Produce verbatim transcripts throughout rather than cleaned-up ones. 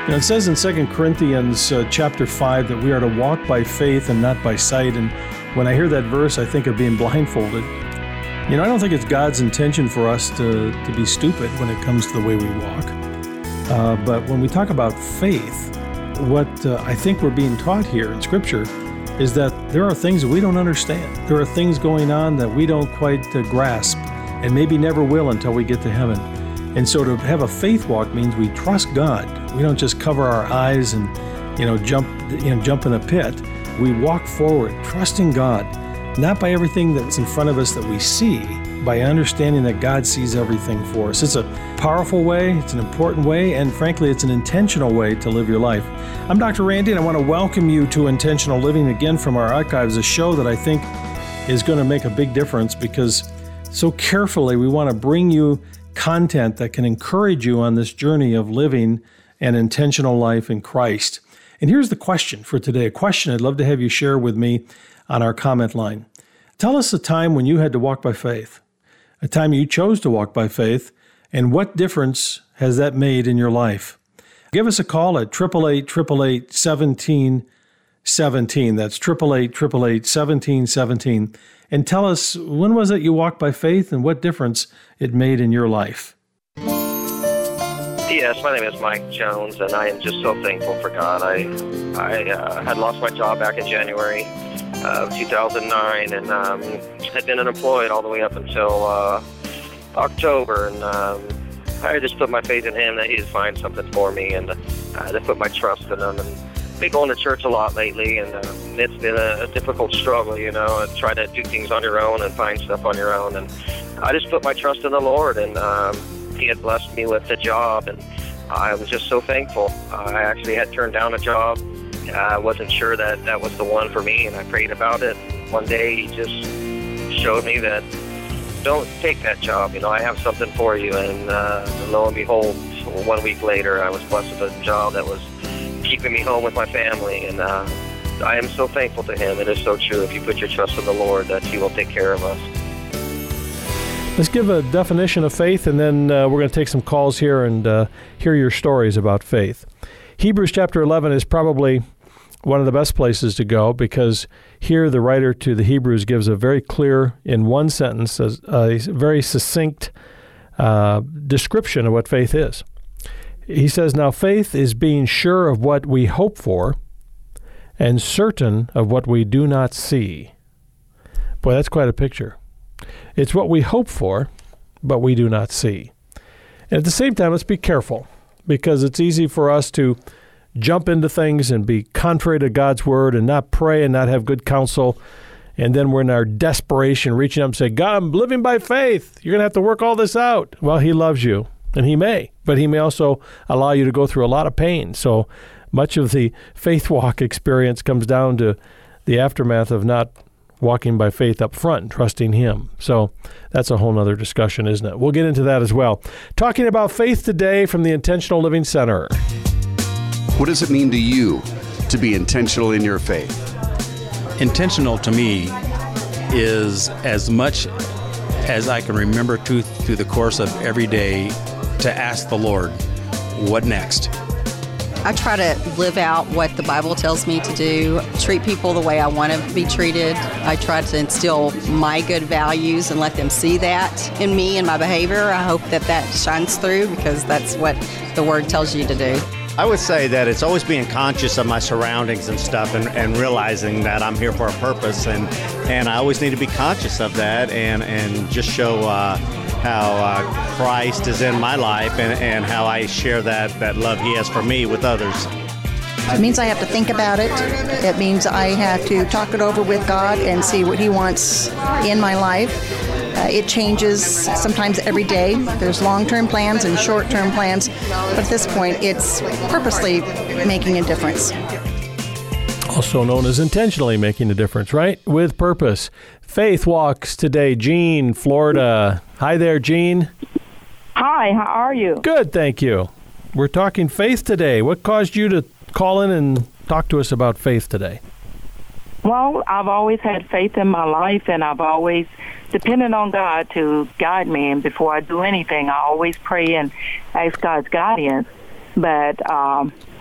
You know, it says in Second Corinthians uh, chapter five that we are to walk by faith and not by sight. And when I hear that verse, I think of being blindfolded. You know, I don't think it's God's intention for us to, to be stupid when it comes to the way we walk. Uh, but when we talk about faith, what uh, I think we're being taught here in Scripture is that there are things that we don't understand. There are things going on that we don't quite uh, grasp and maybe never will until we get to heaven. And so to have a faith walk means we trust God. We don't just cover our eyes and, you know, jump, you know, jump in a pit. We walk forward, trusting God, not by everything that's in front of us that we see, by understanding that God sees everything for us. It's a powerful way, it's an important way, and frankly, it's an intentional way to live your life. I'm Doctor Randy, and I want to welcome you to Intentional Living again from our archives, a show that I think is going to make a big difference because so carefully we want to bring you content that can encourage you on this journey of living an intentional life in Christ. And here's the question for today, a question I'd love to have you share with me on our comment line. Tell us a time when you had to walk by faith, a time you chose to walk by faith, and what difference has that made in your life? Give us a call at eight eight eight, eight eight eight, one seven one seven. That's eight eight eight, eight eight eight, one seven one seven. And tell us, when was it you walked by faith and what difference it made in your life? Yes, my name is Mike Jones, and I am just so thankful for God. I I uh, had lost my job back in January of two thousand nine, and um, had been unemployed all the way up until uh, October. And um, I just put my faith in Him that He'd find something for me, and uh, I just put my trust in Him. And been going to church a lot lately, and uh, it's been a, a difficult struggle, you know, and try to do things on your own and find stuff on your own. And I just put my trust in the Lord, and um, He had blessed me with a job, and I was just so thankful. I actually had turned down a job. I wasn't sure that that was the one for me, and I prayed about it. One day He just showed me that don't take that job. You know, I have something for you. And uh, lo and behold, one week later, I was blessed with a job that was keeping me home with my family. And uh, I am so thankful to Him. It is so true. If you put your trust in the Lord, that He will take care of us. Let's give a definition of faith, and then uh, we're going to take some calls here and uh, hear your stories about faith. Hebrews chapter eleven is probably one of the best places to go because here the writer to the Hebrews gives a very clear, in one sentence, a, a very succinct uh, description of what faith is. He says, "Now faith is being sure of what we hope for and certain of what we do not see." Boy, that's quite a picture. It's what we hope for, but we do not see. And at the same time, let's be careful, because it's easy for us to jump into things and be contrary to God's word and not pray and not have good counsel. And then we're in our desperation reaching up and say, "God, I'm living by faith. You're going to have to work all this out." Well, He loves you, and He may, but He may also allow you to go through a lot of pain. So much of the faith walk experience comes down to the aftermath of not walking by faith up front and trusting Him. So that's a whole other discussion, isn't it? We'll get into that as well. Talking about faith today from the Intentional Living Center. What does it mean to you to be intentional in your faith? Intentional to me is as much as I can remember to through the course of every day to ask the Lord, what next? I try to live out what the Bible tells me to do, treat people the way I want to be treated. I try to instill my good values and let them see that in me and my behavior. I hope that that shines through because that's what the Word tells you to do. I would say that it's always being conscious of my surroundings and stuff and, and realizing that I'm here for a purpose, and, and I always need to be conscious of that and, and just show uh, how uh, Christ is in my life and, and how I share that, that love He has for me with others. It means I have to think about it. It means I have to talk it over with God and see what He wants in my life. Uh, it changes sometimes every day. There's long-term plans and short-term plans, but at this point, it's purposely making a difference. Also known as intentionally making a difference, right? With purpose. Faith walks today. Jean, Florida. Hi there, Jean. Hi, how are you? Good, thank you. We're talking faith today. What caused you to call in and talk to us about faith today? Well, I've always had faith in my life, and I've always depended on God to guide me. And before I do anything, I always pray and ask God's guidance. But um,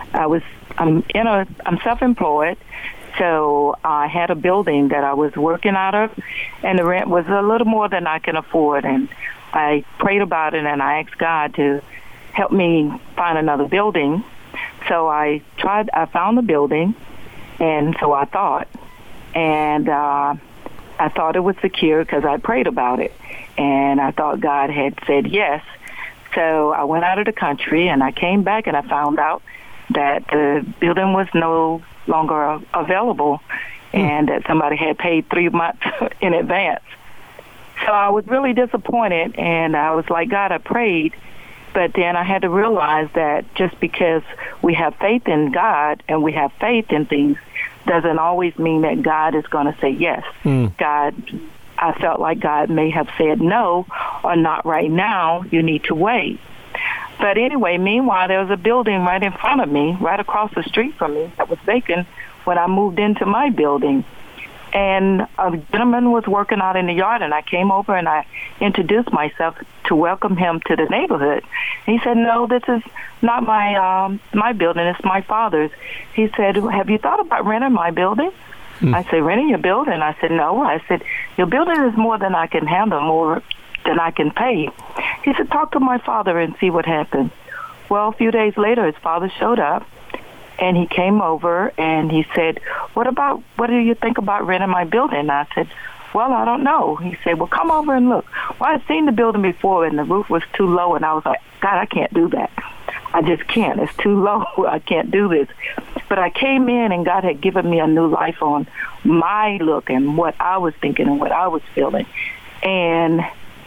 I was I'm in a I'm self-employed, so I had a building that I was working out of, and the rent was a little more than I can afford. And I prayed about it, and I asked God to help me find another building. So I tried. I found the building, and so I thought, and uh, I thought it was secure because I prayed about it, and I thought God had said yes. So I went out of the country, and I came back, and I found out that the building was no longer available, and that somebody had paid three months in advance. So I was really disappointed, and I was like, God, I prayed, but then I had to realize that just because we have faith in God and we have faith in things doesn't always mean that God is going to say yes. Mm. God, I felt like God may have said no, or not right now, you need to wait. But anyway, meanwhile, there was a building right in front of me, right across the street from me, that was vacant when I moved into my building. And a gentleman was working out in the yard, and I came over and I introduced myself to welcome him to the neighborhood. He said, no, this is not my um, my building, it's my father's. He said, have you thought about renting my building? Hmm. I said, renting your building? I said, no. I said, your building is more than I can handle, more than I can pay. He said, talk to my father and see what happens. Well, a few days later, his father showed up, and he came over, and he said, what about, what do you think about renting my building? And I said, well, I don't know. He said, well, come over and look. Well, I'd seen the building before, and the roof was too low, and I was like, God, I can't do that. I just can't. It's too low. I can't do this. But I came in, and God had given me a new life on my look and what I was thinking and what I was feeling. And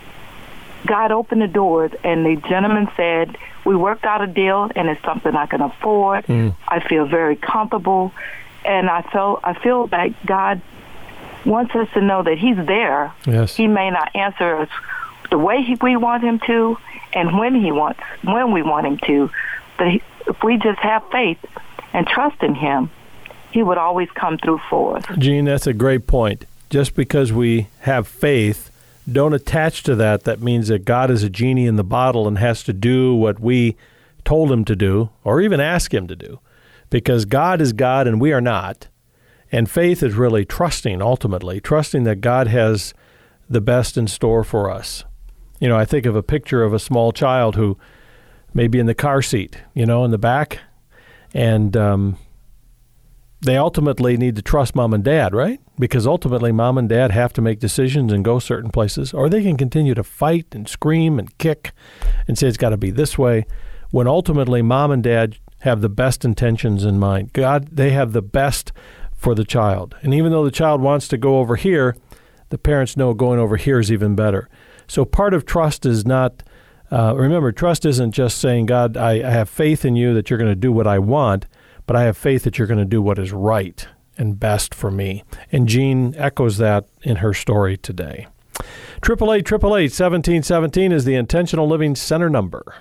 God opened the doors, and the gentleman said, we worked out a deal, and it's something I can afford. Mm. I feel very comfortable, and I felt I feel like God wants us to know that he's there. Yes. He may not answer us the way he, we want him to and when he wants, when we want him to, but he, if we just have faith and trust in him, he would always come through for us. Jean, that's a great point. Just because we have faith, don't attach to that. That means that God is a genie in the bottle and has to do what we told him to do or even ask him to do, because God is God and we are not. And faith is really trusting, ultimately, trusting that God has the best in store for us. You know, I think of a picture of a small child who may be in the car seat, you know, in the back, and um, they ultimately need to trust mom and dad, right? Because ultimately mom and dad have to make decisions and go certain places, or they can continue to fight and scream and kick and say it's got to be this way, when ultimately mom and dad have the best intentions in mind. God, they have the best for the child. And even though the child wants to go over here, the parents know going over here is even better. So part of trust is not, uh, remember, trust isn't just saying, God, I, I have faith in you that you're going to do what I want, but I have faith that you're going to do what is right and best for me. And Jean echoes that in her story today. eight eight eight, eight eight eight, one seven one seven is the Intentional Living Center number.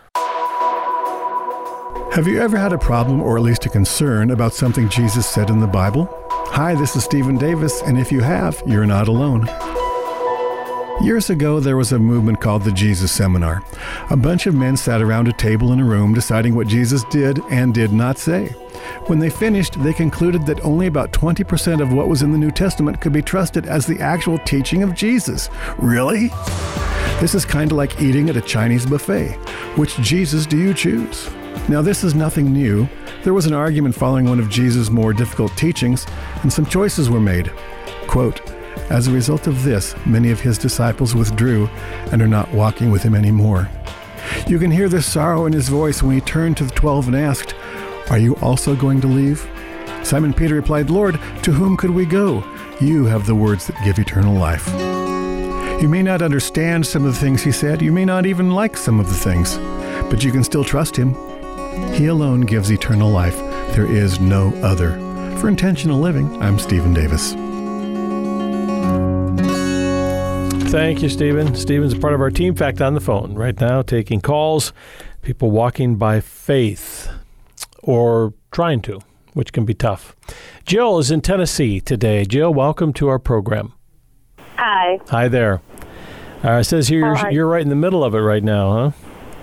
Have you ever had a problem or at least a concern about something Jesus said in the Bible? Hi, this is Stephen Davis, and if you have, you're not alone. Years ago, there was a movement called the Jesus Seminar. A bunch of men sat around a table in a room deciding what Jesus did and did not say. When they finished, they concluded that only about twenty percent of what was in the New Testament could be trusted as the actual teaching of Jesus. Really? This is kind of like eating at a Chinese buffet. Which Jesus do you choose? Now, this is nothing new. There was an argument following one of Jesus' more difficult teachings, and some choices were made. Quote, as a result of this, many of his disciples withdrew and are not walking with him anymore. You can hear the sorrow in his voice when he turned to the twelve and asked, are you also going to leave? Simon Peter replied, Lord, to whom could we go? You have the words that give eternal life. You may not understand some of the things he said. You may not even like some of the things, but you can still trust him. He alone gives eternal life. There is no other. For Intentional Living, I'm Stephen Davis. Thank you, Stephen. Stephen's a part of our team. In fact, on the phone right now, taking calls, people walking by faith or trying to, which can be tough. Jill is in Tennessee today. Jill, welcome to our program. Hi. Hi there. Uh, it says here you're, Hi. you're right in the middle of it right now, huh?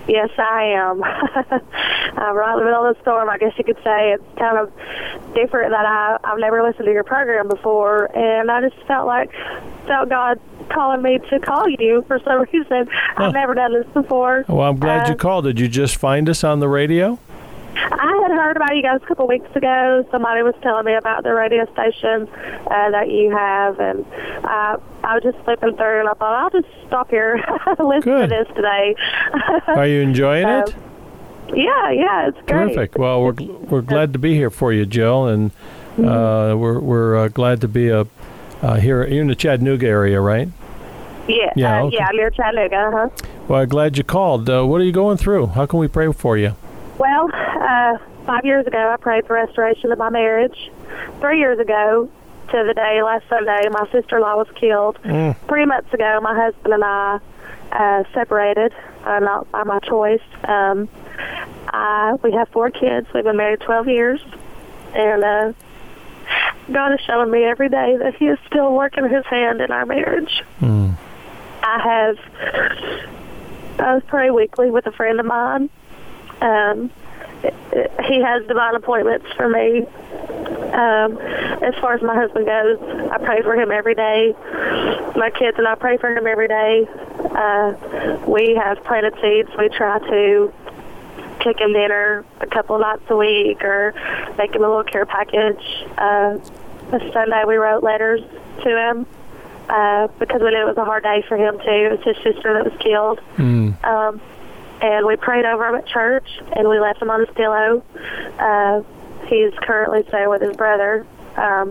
Yes, I am. I'm right in the middle of the storm, I guess you could say. It's kind of different that I, I've never listened to your program before, and I just felt like, felt God calling me to call you for some reason. Huh. I've never done this before. Well, I'm glad uh, you called. Did you just find us on the radio? I had heard about you guys a couple of weeks ago. Somebody was telling me about the radio station uh, that you have, and uh, I was just flipping through, and I thought, I'll just stop here and listen Good. to this today. Are you enjoying so, it? Yeah, yeah, it's great. Terrific. Well, we're we're glad to be here for you, Jill, and uh, we're we're uh, glad to be uh, uh, here. You're in the Chattanooga area, right? Yeah, Yeah, uh, okay. yeah, near Chattanooga, uh-huh. Well, I'm glad you called. Uh, what are you going through? How can we pray for you? Well, uh, five years ago, I prayed for restoration of my marriage. Three years ago, to the day last Sunday, my sister-in-law was killed. Mm. Three months ago, my husband and I uh, separated, uh, not by my choice. Um, I, we have four kids. We've been married twelve years, and uh, God is showing me every day that He is still working His hand in our marriage. Mm. I have, I pray weekly with a friend of mine. Um, he has divine appointments for me. Um, as far as my husband goes, I pray for him every day. My kids and I pray for him every day. Uh, we have planted seeds. We try to cook him dinner a couple of nights a week or make him a little care package. Uh, this Sunday we wrote letters to him uh, because we knew it was a hard day for him too. It's his sister that was killed. Mm. Um, and we prayed over him at church, and we left him on his pillow. Uh, he's currently staying with his brother. Um,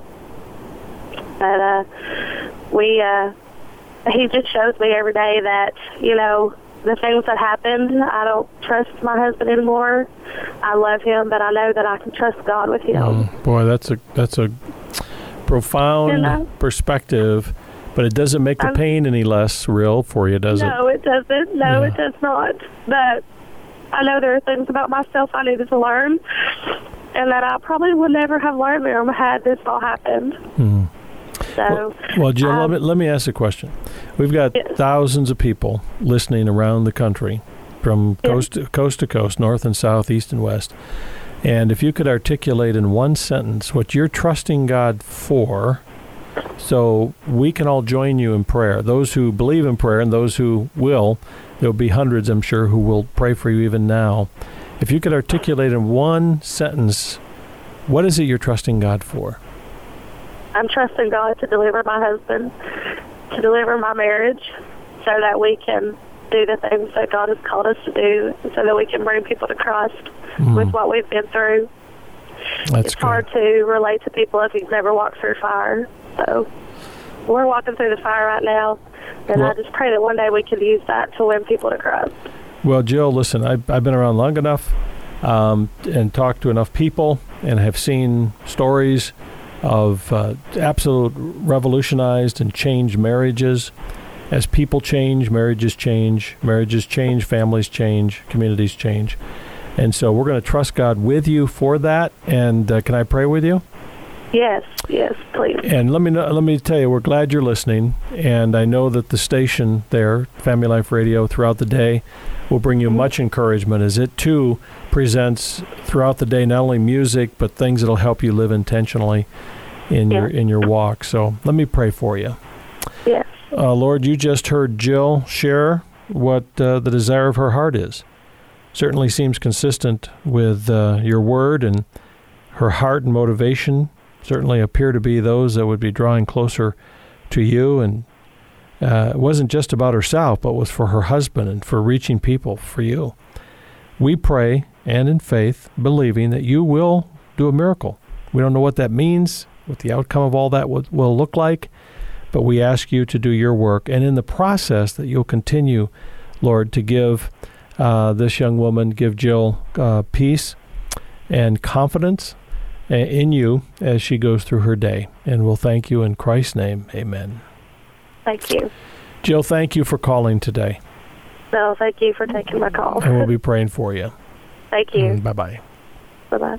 but uh, we, uh, he just shows me every day that, you know, the things that happened, I don't trust my husband anymore. I love him, but I know that I can trust God with him. Mm. Boy, that's a that's a profound You know? perspective. But it doesn't make the I'm- pain any less real for you, does it? No, it doesn't. No, Yeah. it does not. But I know there are things about myself I needed to learn, and that I probably would never have learned them had this all happened. Mm. So, Well, Jill, um, let, me, let me ask a question. We've got Yes. thousands of people listening around the country from Yes. coast to coast to coast, north and south, east and west. And if you could articulate in one sentence what you're trusting God for, so we can all join you in prayer. Those who believe in prayer and those who will, there'll be hundreds, I'm sure, who will pray for you even now. If you could articulate in one sentence, what is it you're trusting God for? I'm trusting God to deliver my husband, to deliver my marriage, so that we can do the things that God has called us to do, so that we can bring people to Christ Mm. with what we've been through. That's it's good. hard to relate to people if you've never walked through fire. So we're walking through the fire right now, and Well- I just pray that one day we can use that to win people to Christ. Well, Jill, listen, I've, I've been around long enough um, and talked to enough people and have seen stories of uh, absolute revolutionized and changed marriages. As people change, marriages change, marriages change, families change, communities change. And so we're going to trust God with you for that. And uh, can I pray with you? Yes, yes, please. And let me know, let me tell you, we're glad you're listening. And I know that the station there, Family Life Radio, throughout the day will bring you much encouragement, as it too presents throughout the day not only music but things that'll help you live intentionally in Yeah. your in your walk. So let me pray for you. Yes. Uh, Lord, you just heard Jill share what uh, the desire of her heart is. Certainly seems consistent with uh, your word, and her heart and motivation certainly appear to be those that would be drawing closer to you. And uh, it wasn't just about herself, but was for her husband and for reaching people for you. We pray, and in faith, believing that you will do a miracle. We don't know what that means, what the outcome of all that will, will look like, but we ask you to do your work. And in the process, that you'll continue, Lord, to give uh, this young woman, give Jill uh, peace and confidence in you as she goes through her day. And we'll thank you in Christ's name. Amen. Thank you. Jill, thank you for calling today. No, thank you for taking my call. And we'll be praying for you. Thank you. Mm, bye-bye. Bye-bye.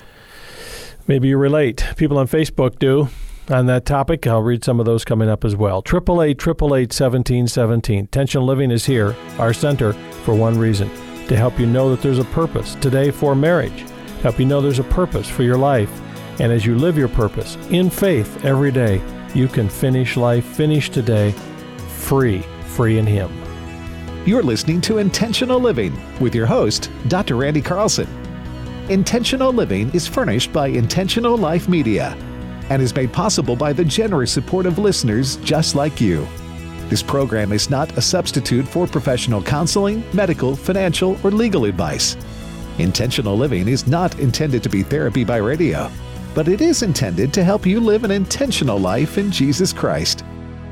Maybe you relate. People on Facebook do on that topic. I'll read some of those coming up as well. eight eight eight, eight eight eight, one seven one seven. Tension Living is here, our center, for one reason, to help you know that there's a purpose. Today for marriage, to help you know there's a purpose for your life. And as you live your purpose in faith every day, you can finish life, finish today, free, free in Him. You're listening to Intentional Living with your host, Doctor Randy Carlson. Intentional Living is furnished by Intentional Life Media and is made possible by the generous support of listeners just like you. This program is not a substitute for professional counseling, medical, financial, or legal advice. Intentional Living is not intended to be therapy by radio, but it is intended to help you live an intentional life in Jesus Christ.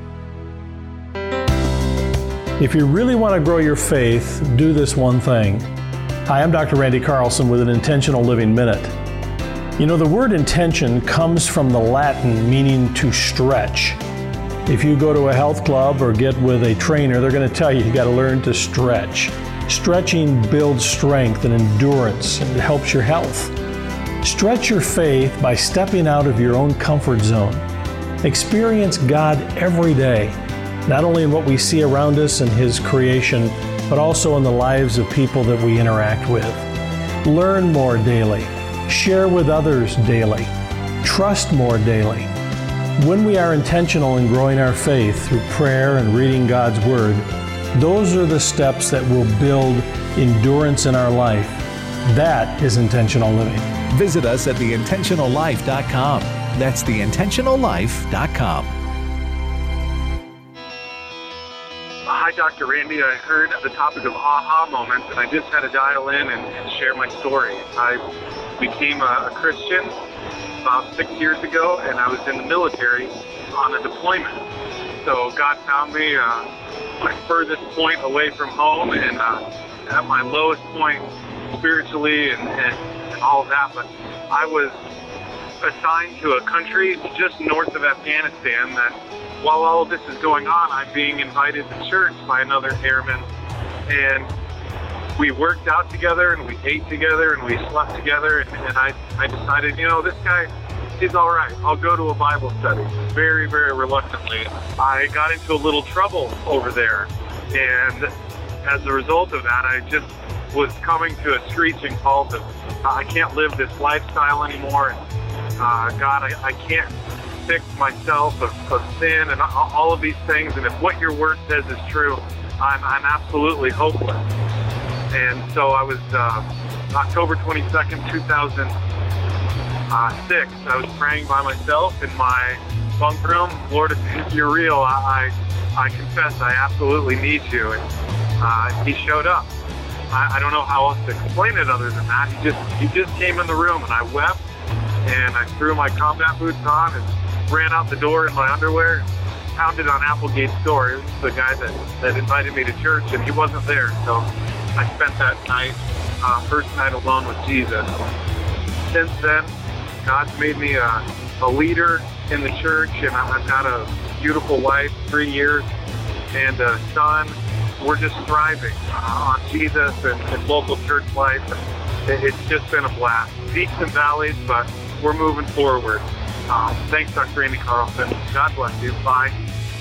If you really want to grow your faith, do this one thing. Hi, I'm Doctor Randy Carlson with an Intentional Living Minute. You know, the word intention comes from the Latin meaning to stretch. If you go to a health club or get with a trainer, they're going to tell you you got to learn to stretch. Stretching builds strength and endurance, and it helps your health. Stretch your faith by stepping out of your own comfort zone. Experience God every day, not only in what we see around us in His creation, but also in the lives of people that we interact with. Learn more daily. Share with others daily. Trust more daily. When we are intentional in growing our faith through prayer and reading God's Word, those are the steps that will build endurance in our life. That is intentional living. Visit us at the intentional life dot com. That's the intentional life dot com. Hi, Doctor Randy. I heard the topic of aha moments, and I just had to dial in and, and share my story. I became a, a Christian about six years ago, and I was in the military on a deployment. So God found me uh, my furthest point away from home and uh, at my lowest point spiritually and, and, and all of that. But I was assigned to a country just north of Afghanistan that while all of this is going on, I'm being invited to church by another airman. And we worked out together and we ate together and we slept together. And, and I, I decided, you know, this guy, he's all right. I'll go to a Bible study. Very, very reluctantly. I got into a little trouble over there. And as a result of that, I just was coming to a screeching halt of, uh, I can't live this lifestyle anymore. And, uh, God, I, I can't fix myself of, of sin and all of these things. And if what your word says is true, I'm, I'm absolutely hopeless. And so I was, uh, October twenty-second, two thousand six, I was praying by myself in my bunk room. Lord, if you're real, I, I confess I absolutely need you. And uh, He showed up. I, I don't know how else to explain it other than that. He just, he just came in the room and I wept and I threw my combat boots on and ran out the door in my underwear, pounded on Applegate's door. It was the guy that, that invited me to church, and he wasn't there. So I spent that night, uh, first night alone with Jesus. Since then, God's made me a, a leader in the church, and I've got a beautiful wife, three years, and a son. We're just thriving uh, on Jesus and, and local church life. It, it's just been a blast. Peaks and valleys, but we're moving forward. Um, thanks, Doctor Randy Carlson. God bless you. Bye.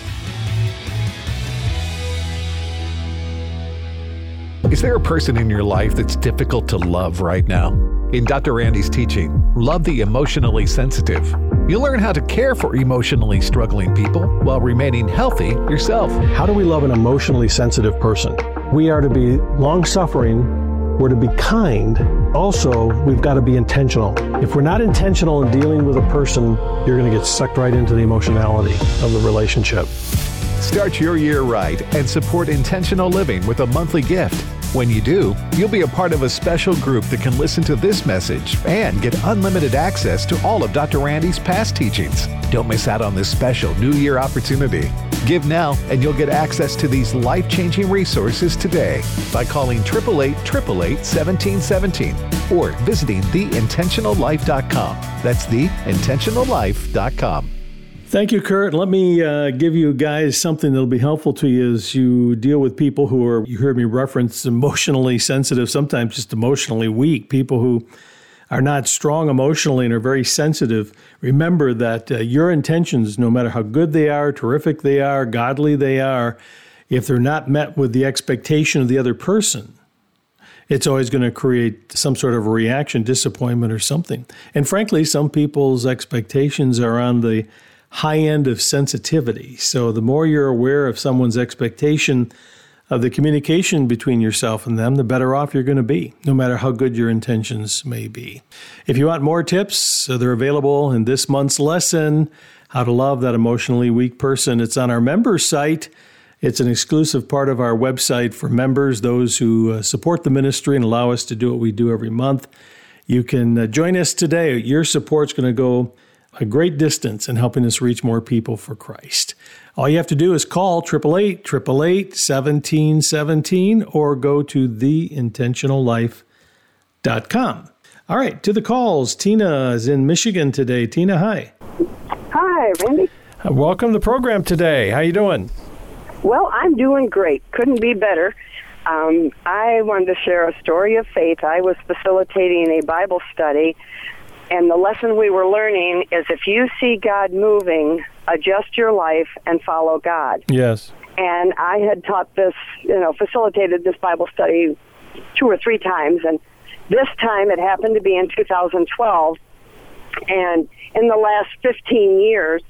Is there a person in your life that's difficult to love right now? In Doctor Randy's teaching, Love the Emotionally Sensitive, you'll learn how to care for emotionally struggling people while remaining healthy yourself. How do we love an emotionally sensitive person? We are to be long-suffering. We're to be kind. Also, we've got to be intentional. If we're not intentional in dealing with a person, you're going to get sucked right into the emotionality of the relationship. Start your year right and support intentional living with a monthly gift. When you do, you'll be a part of a special group that can listen to this message and get unlimited access to all of Doctor Randy's past teachings. Don't miss out on this special New Year opportunity. Give now and you'll get access to these life-changing resources today by calling eight eight eight, eight eight eight, one seven one seven or visiting the intentional life dot com. That's the intentional life dot com. Thank you, Kurt. Let me uh, give you guys something that'll be helpful to you as you deal with people who are, you heard me reference, emotionally sensitive, sometimes just emotionally weak, people who are not strong emotionally and are very sensitive. Remember that uh, your intentions, no matter how good they are, terrific they are, godly they are, if they're not met with the expectation of the other person, it's always going to create some sort of reaction, disappointment or something. And frankly, some people's expectations are on the high end of sensitivity. So the more you're aware of someone's expectation of the communication between yourself and them, the better off you're going to be, no matter how good your intentions may be. If you want more tips, they're available in this month's lesson, How to Love That Emotionally Weak Person. It's on our members site. It's an exclusive part of our website for members, those who uh, support the ministry and allow us to do what we do every month. You can uh, join us today. Your support's going to go a great distance in helping us reach more people for Christ. All you have to do is call eight eight eight, eight eight eight, one seven one seven or go to the intentional life dot com. All right, to the calls. Tina is in Michigan today. Tina, hi. Hi, Randy. Uh, welcome to the program today. How you doing? Well, I'm doing great. Couldn't be better. Um, I wanted to share a story of faith. I was facilitating a Bible study, and the lesson we were learning is if you see God moving, adjust your life and follow God. Yes. And I had taught this, you know, facilitated this Bible study two or three times, and this time it happened to be in two thousand twelve. And in the last fifteen years,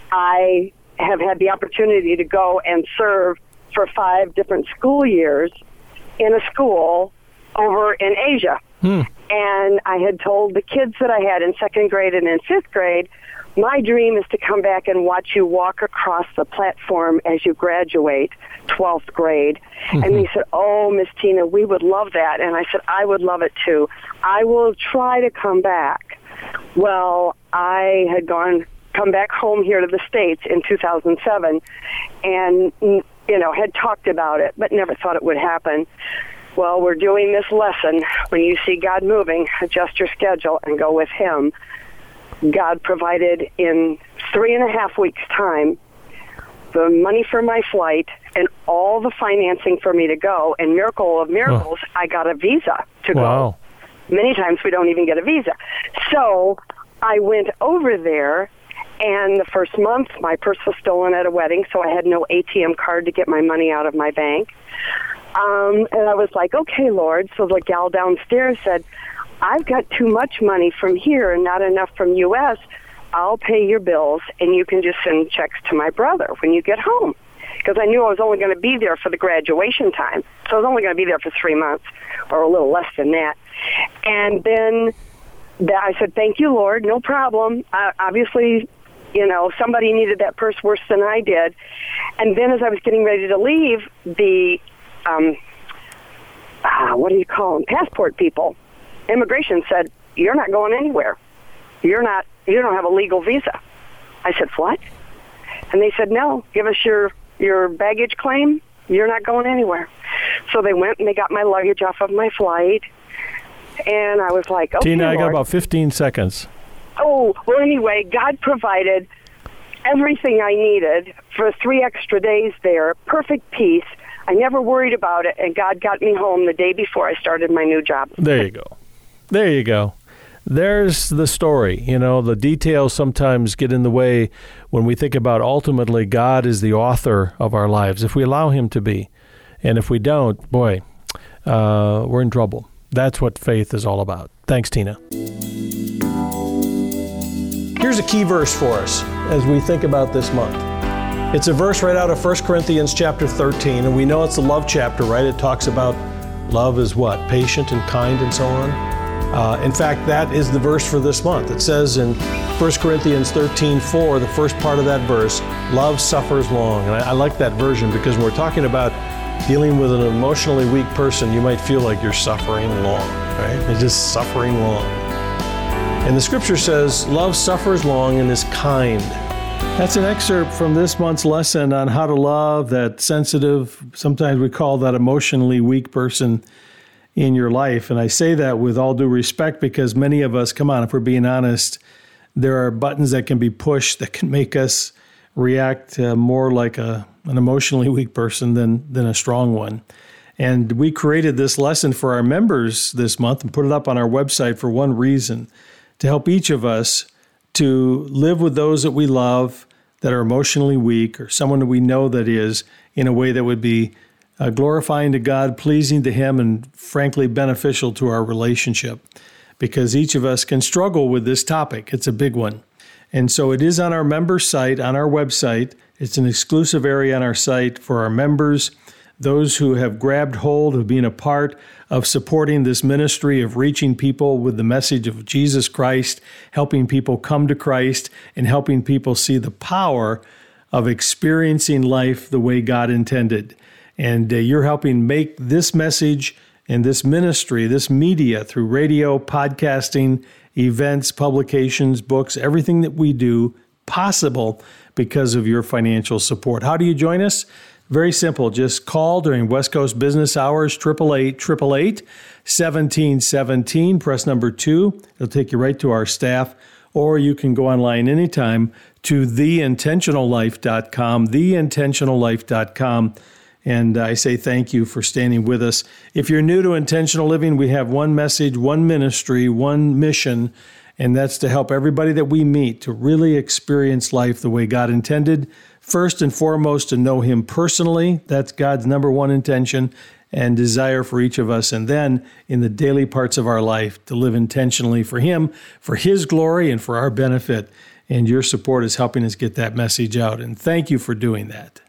I have had the opportunity to go and serve for five different school years in a school over in Asia. Hmm. And I had told the kids that I had in second grade and in fifth grade, my dream is to come back and watch you walk across the platform as you graduate twelfth grade. Mm-hmm. And they said, oh, Miss Tina, we would love that. And I said, I would love it too. I will try to come back. Well, I had gone, come back home here to the States in two thousand seven and, you know, had talked about it, but never thought it would happen. Well, we're doing this lesson. When you see God moving, adjust your schedule and go with Him. God provided in three and a half weeks' time the money for my flight and all the financing for me to go. And miracle of miracles, oh. I got a visa to wow. go. Many times we don't even get a visa. So I went over there, and the first month my purse was stolen at a wedding, so I had no A T M card to get my money out of my bank. Um, and I was like, okay, Lord. So the gal downstairs said, I've got too much money from here and not enough from U S I'll pay your bills, and you can just send checks to my brother when you get home. Because I knew I was only going to be there for the graduation time. So I was only going to be there for three months or a little less than that. And then that I said, thank you, Lord, no problem. Uh, obviously, you know, somebody needed that purse worse than I did. And then as I was getting ready to leave, the, um, uh, what do you call them, passport people, immigration said, you're not going anywhere. You're not, you don't have a legal visa. I said, what? And they said, no, give us your, your baggage claim. You're not going anywhere. So they went and they got my luggage off of my flight. And I was like, okay, Tina, Lord. I got about fifteen seconds. Oh, well, anyway, God provided everything I needed for three extra days there, perfect peace. I never worried about it, and God got me home the day before I started my new job. There you go. There you go. There's the story. You know, the details sometimes get in the way when we think about ultimately God is the author of our lives, if we allow Him to be. And if we don't, boy, uh, we're in trouble. That's what faith is all about. Thanks, Tina. Here's a key verse for us as we think about this month. It's a verse right out of First Corinthians chapter thirteen, and we know it's the love chapter, right? It talks about love is what? Patient and kind and so on. Uh, in fact, that is the verse for this month. It says in First Corinthians thirteen four, the first part of that verse, love suffers long. And I, I like that version because when we're talking about dealing with an emotionally weak person, you might feel like you're suffering long, right? You're just suffering long. And the scripture says, love suffers long and is kind. That's an excerpt from this month's lesson on how to love that sensitive, sometimes we call that emotionally weak person in your life. And I say that with all due respect because many of us, come on, if we're being honest, there are buttons that can be pushed that can make us react uh, more like a an emotionally weak person than than a strong one. And we created this lesson for our members this month and put it up on our website for one reason, to help each of us to live with those that we love that are emotionally weak or someone that we know that is in a way that would be uh, glorifying to God, pleasing to Him, and frankly beneficial to our relationship, because each of us can struggle with this topic. It's a big one. And so it is on our member site, on our website. It's an exclusive area on our site for our members, those who have grabbed hold of being a part of supporting this ministry of reaching people with the message of Jesus Christ, helping people come to Christ, and helping people see the power of experiencing life the way God intended. And uh, you're helping make this message and this ministry, this media through radio, podcasting, events, publications, books, everything that we do possible because of your financial support. How do you join us? Very simple. Just call during West Coast business hours, eight eight eight, eight eight eight, one seven one seven. Press number two. It'll take you right to our staff. Or you can go online anytime to the intentional life dot com, the intentional life dot com. And I say thank you for standing with us. If you're new to intentional living, we have one message, one ministry, one mission, and that's to help everybody that we meet to really experience life the way God intended. First and foremost, to know Him personally. That's God's number one intention and desire for each of us. And then in the daily parts of our life, to live intentionally for Him, for His glory, and for our benefit. And your support is helping us get that message out. And thank you for doing that.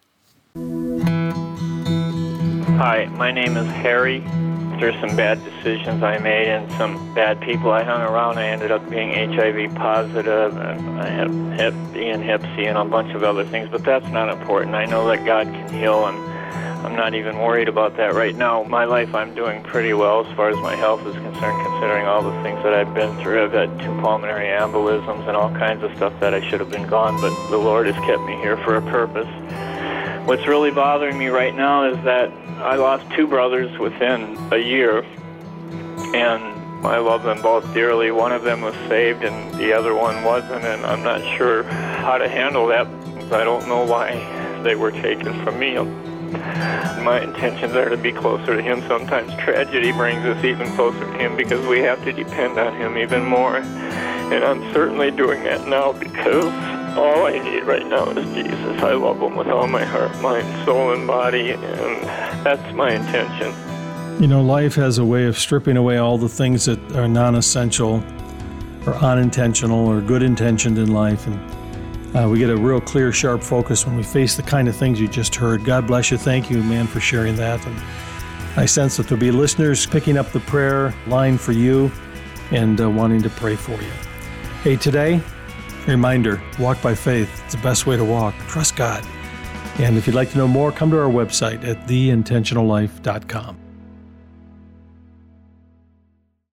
Hi, my name is Harry. After some bad decisions I made and some bad people I hung around, I ended up being H I V positive, and I had hep B and hep C and a bunch of other things, but that's not important. I know that God can heal, and I'm not even worried about that right now. My life, I'm doing pretty well as far as my health is concerned, considering all the things that I've been through. I've had two pulmonary embolisms and all kinds of stuff that I should have been gone, but the Lord has kept me here for a purpose. What's really bothering me right now is that I lost two brothers within a year, and I love them both dearly. One of them was saved and the other one wasn't, and I'm not sure how to handle that. I don't know why they were taken from me. My intentions are to be closer to Him. Sometimes tragedy brings us even closer to Him because we have to depend on Him even more. And I'm certainly doing that now because all I need right now is Jesus. I love Him with all my heart, mind, soul, and body, and that's my intention. You know, life has a way of stripping away all the things that are non-essential or unintentional or good-intentioned in life, and uh, we get a real clear, sharp focus when we face the kind of things you just heard. God bless you. Thank you, man, for sharing that. And I sense that there'll be listeners picking up the prayer line for you and uh, wanting to pray for you. Hey, today, reminder, walk by faith. It's the best way to walk. Trust God. And if you'd like to know more, come to our website at the intentional life dot com.